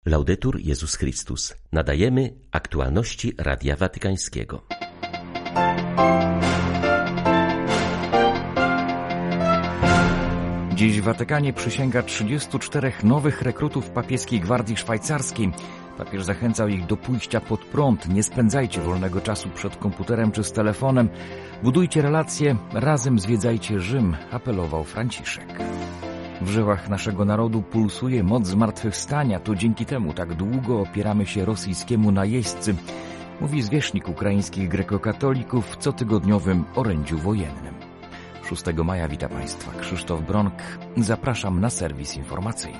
Laudetur Jezus Chrystus. Nadajemy aktualności Radia Watykańskiego. Dziś w Watykanie przysięga 34 nowych rekrutów papieskiej Gwardii Szwajcarskiej. Papież zachęcał ich do pójścia pod prąd. Nie spędzajcie wolnego czasu przed komputerem czy z telefonem. Budujcie relacje, razem zwiedzajcie Rzym, apelował Franciszek. W żyłach naszego narodu pulsuje moc zmartwychwstania. To dzięki temu tak długo opieramy się rosyjskiemu najeźdźcy, mówi zwierzchnik ukraińskich grekokatolików w cotygodniowym orędziu wojennym. 6 maja wita Państwa Krzysztof Bronk. Zapraszam na serwis informacyjny.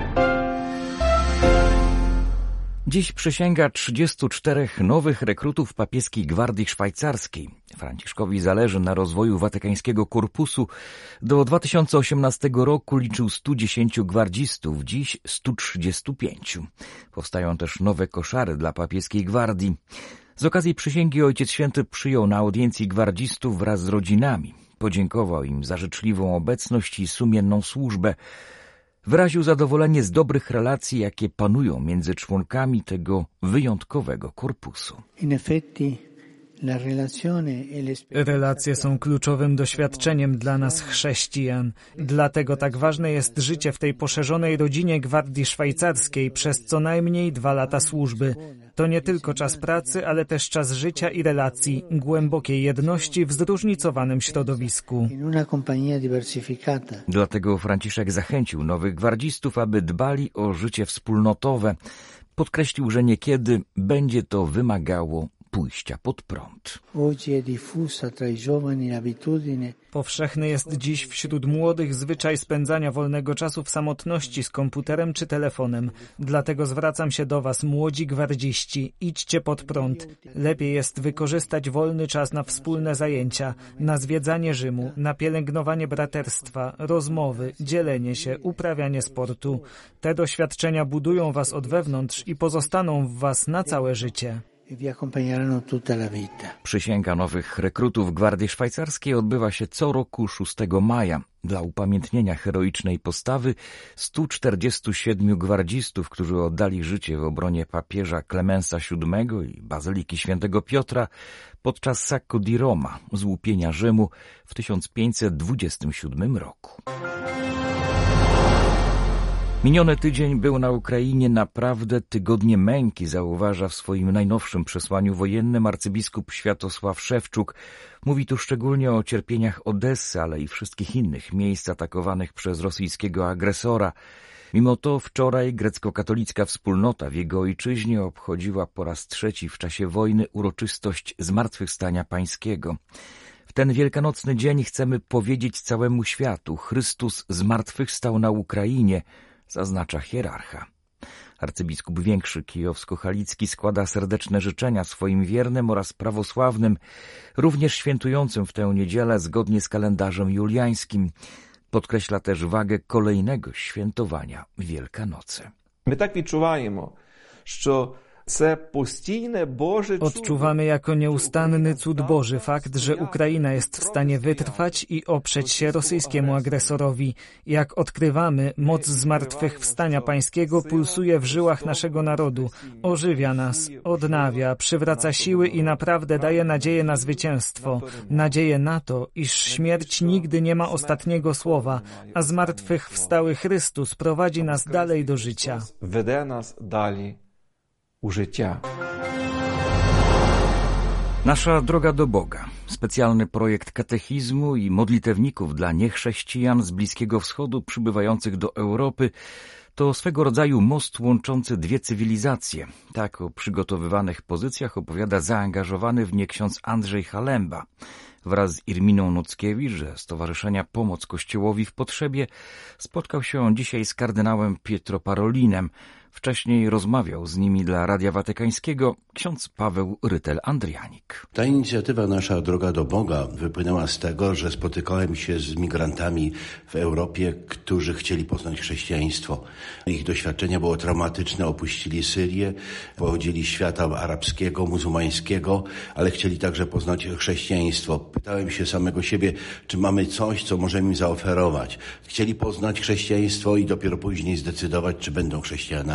Dziś przysięga 34 nowych rekrutów papieskiej Gwardii Szwajcarskiej. Franciszkowi zależy na rozwoju watykańskiego korpusu. Do 2018 roku liczył 110 gwardzistów, dziś 135. Powstają też nowe koszary dla papieskiej gwardii. Z okazji przysięgi Ojciec Święty przyjął na audiencji gwardzistów wraz z rodzinami. Podziękował im za życzliwą obecność i sumienną służbę. Wyraził zadowolenie z dobrych relacji, jakie panują między członkami tego wyjątkowego korpusu. Relacje są kluczowym doświadczeniem dla nas chrześcijan. Dlatego tak ważne jest życie w tej poszerzonej rodzinie Gwardii Szwajcarskiej przez co najmniej 2 lata służby. To nie tylko czas pracy, ale też czas życia i relacji, głębokiej jedności w zróżnicowanym środowisku. Dlatego Franciszek zachęcił nowych gwardzistów, aby dbali o życie wspólnotowe. Podkreślił, że niekiedy będzie to wymagało pójścia pod prąd. Powszechny jest dziś wśród młodych zwyczaj spędzania wolnego czasu w samotności z komputerem czy telefonem. Dlatego zwracam się do Was, młodzi gwardziści. Idźcie pod prąd. Lepiej jest wykorzystać wolny czas na wspólne zajęcia, na zwiedzanie Rzymu, na pielęgnowanie braterstwa, rozmowy, dzielenie się, uprawianie sportu. Te doświadczenia budują Was od wewnątrz i pozostaną w Was na całe życie. Przysięga nowych rekrutów Gwardii Szwajcarskiej odbywa się co roku 6 maja. Dla upamiętnienia heroicznej postawy 147 gwardzistów, którzy oddali życie w obronie papieża Klemensa VII i Bazyliki Świętego Piotra podczas Sacco di Roma, złupienia Rzymu w 1527 roku. Miniony tydzień był na Ukrainie naprawdę tygodniem męki, zauważa w swoim najnowszym przesłaniu wojennym arcybiskup Światosław Szewczuk. Mówi tu szczególnie o cierpieniach Odessy, ale i wszystkich innych miejsc atakowanych przez rosyjskiego agresora. Mimo to wczoraj grecko-katolicka wspólnota w jego ojczyźnie obchodziła po raz 3 w czasie wojny uroczystość Zmartwychwstania Pańskiego. W ten wielkanocny dzień chcemy powiedzieć całemu światu: Chrystus zmartwychwstał na Ukrainie, zaznacza hierarcha. Arcybiskup Większy Kijowsko-Halicki składa serdeczne życzenia swoim wiernym oraz prawosławnym, również świętującym w tę niedzielę zgodnie z kalendarzem juliańskim. Podkreśla też wagę kolejnego świętowania Wielkanocy. My tak відчуваємо, що це постійне Боже чудо. Odczuwamy jako nieustanny cud Boży fakt, że Ukraina jest w stanie wytrwać i oprzeć się rosyjskiemu agresorowi. Jak odkrywamy, moc zmartwychwstania Pańskiego pulsuje w żyłach naszego narodu, ożywia nas, odnawia, przywraca siły i naprawdę daje nadzieję na zwycięstwo. Nadzieję na to, iż śmierć nigdy nie ma ostatniego słowa, a zmartwychwstały Chrystus prowadzi nas dalej do życia. Веде нас далі у життя. Nasza droga do Boga. Specjalny projekt katechizmu i modlitewników dla niechrześcijan z Bliskiego Wschodu przybywających do Europy to swego rodzaju most łączący 2 cywilizacje. Tak o przygotowywanych pozycjach opowiada zaangażowany w nie ksiądz Andrzej Halemba. Wraz z Irminą Nockiewicz ze Stowarzyszenia Pomoc Kościołowi w Potrzebie spotkał się on dzisiaj z kardynałem Pietro Parolinem. Wcześniej rozmawiał z nimi dla Radia Watykańskiego ksiądz Paweł Rytel-Andrianik. Ta inicjatywa Nasza Droga do Boga wypłynęła z tego, że spotykałem się z migrantami w Europie, którzy chcieli poznać chrześcijaństwo. Ich doświadczenie było traumatyczne, opuścili Syrię, pochodzili z świata arabskiego, muzułmańskiego, ale chcieli także poznać chrześcijaństwo. Pytałem się samego siebie, czy mamy coś, co możemy im zaoferować. Chcieli poznać chrześcijaństwo i dopiero później zdecydować, czy będą chrześcijanami.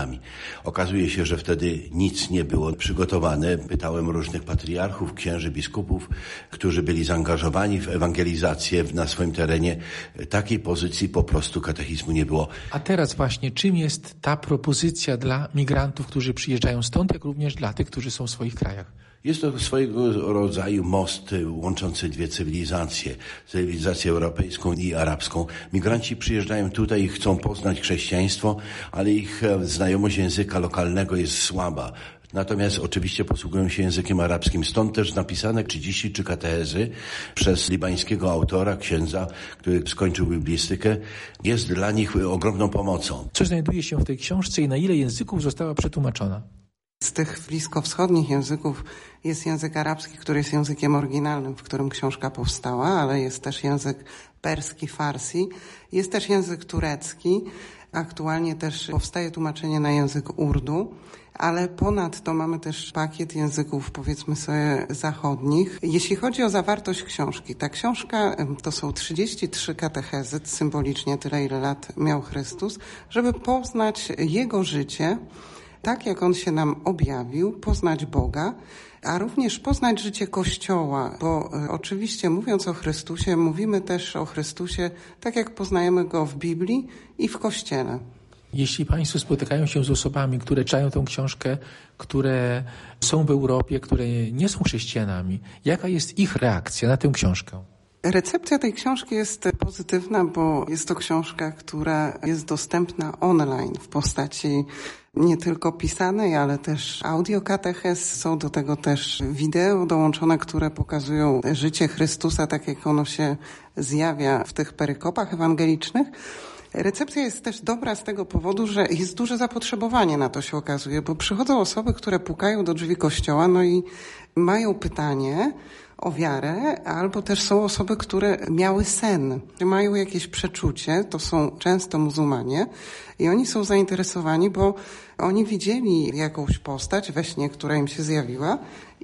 migrantami. Okazuje się, że wtedy nic nie było przygotowane. Pytałem różnych patriarchów, księży, biskupów, którzy byli zaangażowani w ewangelizację na swoim terenie. Takiej pozycji po prostu katechizmu nie było. A teraz właśnie, czym jest ta propozycja dla migrantów, którzy przyjeżdżają stąd, jak również dla tych, którzy są w swoich krajach? Jest to swojego rodzaju most łączący dwie cywilizacje, cywilizację europejską i arabską. Migranci przyjeżdżają tutaj i chcą poznać chrześcijaństwo, ale ich znajomość języka lokalnego jest słaba. Natomiast oczywiście posługują się językiem arabskim. Stąd też napisane 33 katechezy przez libańskiego autora, księdza, który skończył biblistykę. Jest dla nich ogromną pomocą. Co znajduje się w tej książce i na ile języków została przetłumaczona? Z tych bliskowschodnich języków jest język arabski, który jest językiem oryginalnym, w którym książka powstała, ale jest też język perski, farsi, jest też język turecki. Aktualnie też powstaje tłumaczenie na język urdu, ale ponadto mamy też pakiet języków, powiedzmy sobie, zachodnich. Jeśli chodzi o zawartość książki, ta książka to są 33 katechezy, symbolicznie tyle, ile lat miał Chrystus, żeby poznać Jego życie, tak jak On się nam objawił, poznać Boga, a również poznać życie Kościoła, bo oczywiście mówiąc o Chrystusie, mówimy też o Chrystusie tak jak poznajemy Go w Biblii i w Kościele. Jeśli Państwo spotykają się z osobami, które czytają tę książkę, które są w Europie, które nie są chrześcijanami, jaka jest ich reakcja na tę książkę? Recepcja tej książki jest pozytywna, bo jest to książka, która jest dostępna online w postaci nie tylko pisanej, ale też audiokatechez. Są do tego też wideo dołączone, które pokazują życie Chrystusa, tak jak ono się zjawia w tych perykopach ewangelicznych. Recepcja jest też dobra z tego powodu, że jest duże zapotrzebowanie na to, się okazuje, bo przychodzą osoby, które pukają do drzwi kościoła, no i mają pytanie o wiarę, albo też są osoby, które miały sen, mają jakieś przeczucie, to są często muzułmanie i oni są zainteresowani, bo oni widzieli jakąś postać we śnie, która im się zjawiła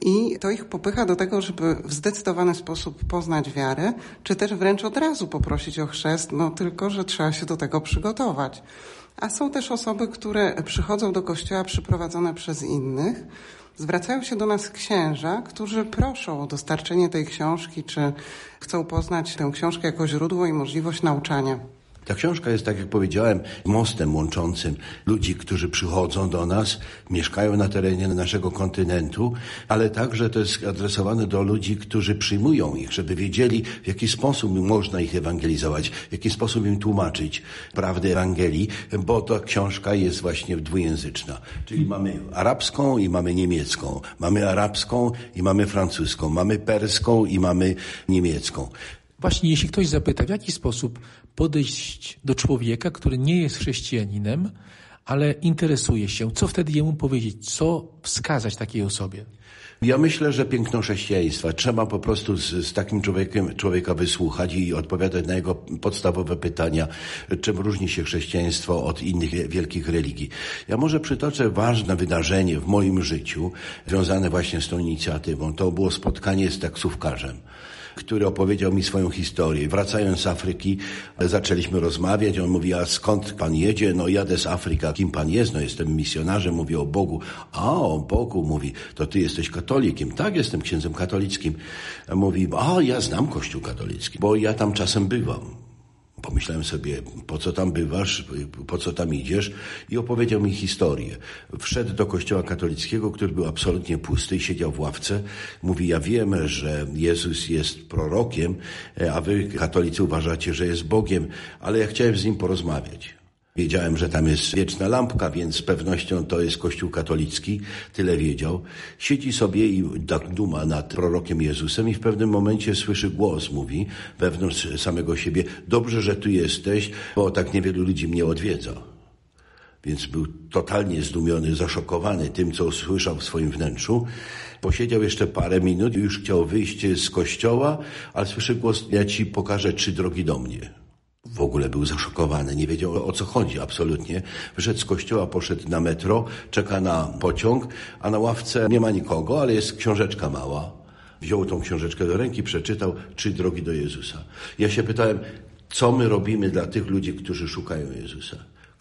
i to ich popycha do tego, żeby w zdecydowany sposób poznać wiarę, czy też wręcz od razu poprosić o chrzest, no tylko, że trzeba się do tego przygotować. A są też osoby, które przychodzą do kościoła przyprowadzone przez innych. Zwracają się do nas księża, którzy proszą o dostarczenie tej książki, czy chcą poznać tę książkę jako źródło i możliwość nauczania. Ta książka jest, tak jak powiedziałem, mostem łączącym ludzi, którzy przychodzą do nas, mieszkają na terenie naszego kontynentu, ale także to jest adresowane do ludzi, którzy przyjmują ich, żeby wiedzieli, w jaki sposób można ich ewangelizować, w jaki sposób im tłumaczyć prawdę Ewangelii, bo ta książka jest właśnie dwujęzyczna. Czyli mamy arabską i mamy niemiecką, mamy arabską i mamy francuską, mamy perską i mamy niemiecką. Właśnie jeśli ktoś zapyta, w jaki sposób podejść do człowieka, który nie jest chrześcijaninem, ale interesuje się, co wtedy jemu powiedzieć, co wskazać takiej osobie? Ja myślę, że piękno chrześcijaństwa. Trzeba po prostu z takim człowieka wysłuchać i odpowiadać na jego podstawowe pytania, czym różni się chrześcijaństwo od innych wielkich religii. Ja może przytoczę ważne wydarzenie w moim życiu, związane właśnie z tą inicjatywą. To było spotkanie z taksówkarzem, który opowiedział mi swoją historię. Wracając z Afryki, zaczęliśmy rozmawiać. On mówi, a skąd pan jedzie? No jadę z Afryki. A kim pan jest? No jestem misjonarzem, mówię o Bogu. A, o Bogu, mówi, to ty jesteś katolikiem. Tak, jestem księdzem katolickim. Mówi, a ja znam Kościół katolicki, bo ja tam czasem bywam. Pomyślałem sobie, po co tam bywasz, po co tam idziesz? I opowiedział mi historię. Wszedł do kościoła katolickiego, który był absolutnie pusty i siedział w ławce. Mówi, ja wiem, że Jezus jest prorokiem, a wy, katolicy, uważacie, że jest Bogiem, ale ja chciałem z nim porozmawiać. Wiedziałem, że tam jest wieczna lampka, więc z pewnością to jest Kościół katolicki. Tyle wiedział. Siedzi sobie i duma nad prorokiem Jezusem i w pewnym momencie słyszy głos, mówi wewnątrz samego siebie, dobrze, że tu jesteś, bo tak niewielu ludzi mnie odwiedza. Więc był totalnie zdumiony, zaszokowany tym, co usłyszał w swoim wnętrzu. Posiedział jeszcze parę minut i już chciał wyjść z kościoła, ale słyszy głos, ja ci pokażę 3 drogi do mnie. W ogóle był zaszokowany, nie wiedział o co chodzi absolutnie. Wyszedł z kościoła, poszedł na metro, czeka na pociąg, a na ławce nie ma nikogo, ale jest książeczka mała. Wziął tą książeczkę do ręki, przeczytał 3 drogi do Jezusa. Ja się pytałem, co my robimy dla tych ludzi, którzy szukają Jezusa,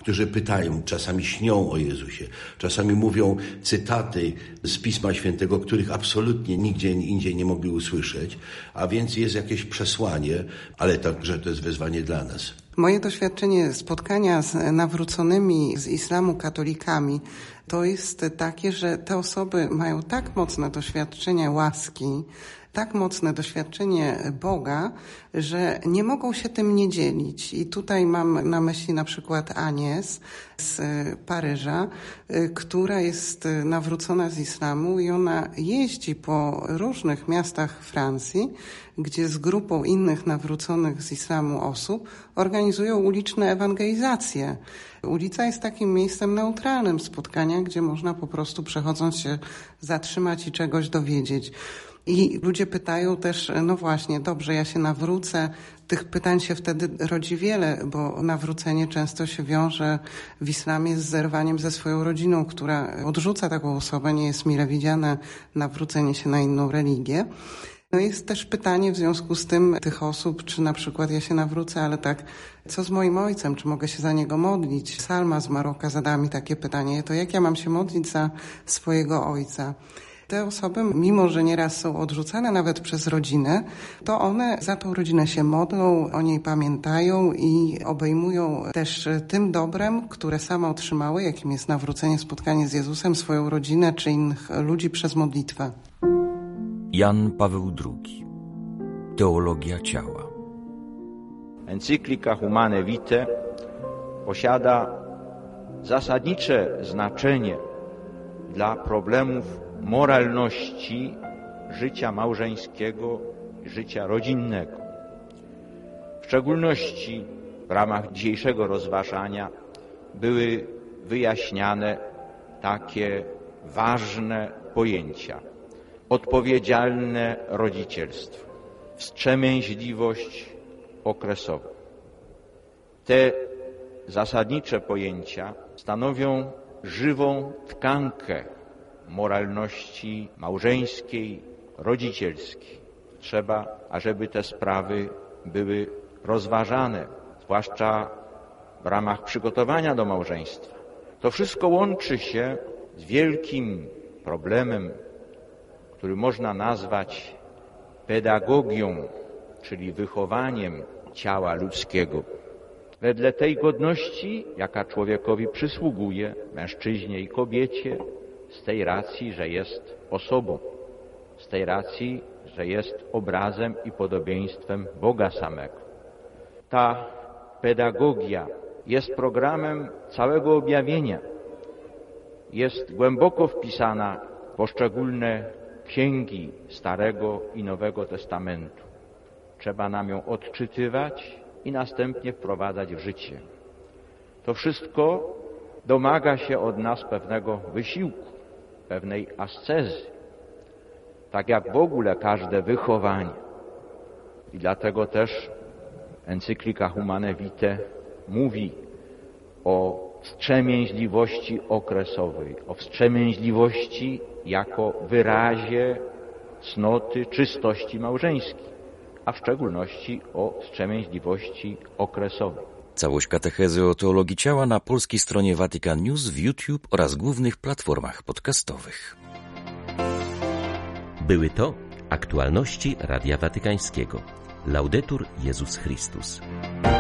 którzy pytają, czasami śnią o Jezusie, czasami mówią cytaty z Pisma Świętego, których absolutnie nigdzie indziej nie mogli usłyszeć, a więc jest jakieś przesłanie, ale także to jest wyzwanie dla nas. Moje doświadczenie spotkania z nawróconymi z islamu katolikami to jest takie, że te osoby mają tak mocne doświadczenie łaski, tak mocne doświadczenie Boga, że nie mogą się tym nie dzielić. I tutaj mam na myśli na przykład Anies z Paryża, która jest nawrócona z islamu i ona jeździ po różnych miastach Francji, gdzie z grupą innych nawróconych z islamu osób organizują uliczne ewangelizacje. Ulica jest takim miejscem neutralnym spotkania, gdzie można po prostu przechodząc się zatrzymać i czegoś dowiedzieć. I ludzie pytają też, no właśnie, dobrze, ja się nawrócę. Tych pytań się wtedy rodzi wiele, bo nawrócenie często się wiąże w islamie z zerwaniem ze swoją rodziną, która odrzuca taką osobę, nie jest mile widziane nawrócenie się na inną religię. No jest też pytanie w związku z tym tych osób, czy na przykład ja się nawrócę, ale tak, co z moim ojcem, czy mogę się za niego modlić? Salma z Maroka zadała mi takie pytanie, to jak ja mam się modlić za swojego ojca? Te osoby, mimo że nieraz są odrzucane nawet przez rodzinę, to one za tą rodzinę się modlą, o niej pamiętają i obejmują też tym dobrem, które same otrzymały, jakim jest nawrócenie, spotkanie z Jezusem, swoją rodzinę czy innych ludzi przez modlitwę. Jan Paweł II. Teologia ciała. Encyklika Humane Vitae posiada zasadnicze znaczenie dla problemów moralności życia małżeńskiego i życia rodzinnego. W szczególności w ramach dzisiejszego rozważania były wyjaśniane takie ważne pojęcia: odpowiedzialne rodzicielstwo, wstrzemięźliwość okresowa. Te zasadnicze pojęcia stanowią żywą tkankę moralności małżeńskiej, rodzicielskiej. Trzeba, ażeby te sprawy były rozważane, zwłaszcza w ramach przygotowania do małżeństwa. To wszystko łączy się z wielkim problemem, który można nazwać pedagogią, czyli wychowaniem ciała ludzkiego. Wedle tej godności, jaka człowiekowi przysługuje, mężczyźnie i kobiecie, z tej racji, że jest osobą, z tej racji, że jest obrazem i podobieństwem Boga samego. Ta pedagogia jest programem całego objawienia. Jest głęboko wpisana w poszczególne księgi Starego i Nowego Testamentu. Trzeba nam ją odczytywać i następnie wprowadzać w życie. To wszystko domaga się od nas pewnego wysiłku, pewnej ascezy, tak jak w ogóle każde wychowanie. I dlatego też encyklika Humane Vitae mówi o wstrzemięźliwości okresowej, o wstrzemięźliwości jako wyrazie cnoty, czystości małżeńskiej, a w szczególności o wstrzemięźliwości okresowej. Całość katechezy o teologii ciała na polskiej stronie Vatican News, w YouTube oraz głównych platformach podcastowych. Były to aktualności Radia Watykańskiego. Laudetur Jezus Chrystus.